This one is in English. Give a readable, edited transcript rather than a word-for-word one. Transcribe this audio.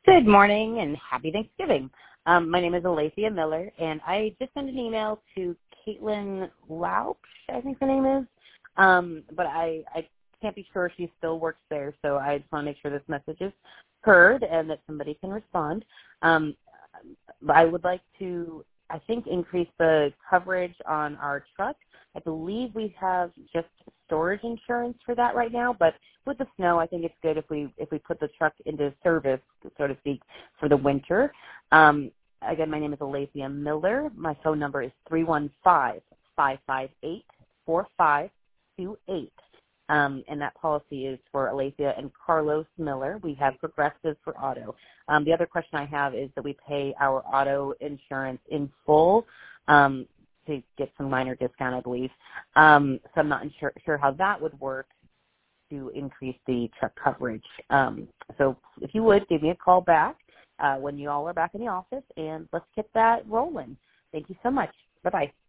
Good morning and happy Thanksgiving. My name is Alethea Miller, and I just sent an email to Caitlin Lauch, I think her name is, but I can't be sure if she still works there, so I just want to make sure this message is heard and that somebody can respond. I would like to, I think, increase the coverage on our truck. I believe we have just storage insurance for that right now, but with the snow, I think it's good if we put the truck into service, so to speak, for the winter. Again, my name is Alethea Miller. My phone number is 315-558-4528. And that policy is for Alethea and Carlos Miller. We have Progressive for auto. The other question I have is that we pay our auto insurance in full to get some minor discount, I believe. So I'm not sure how that would work to increase the truck coverage. So if you would, give me a call back when you all are back in the office, and let's get that rolling. Thank you so much. Bye-bye.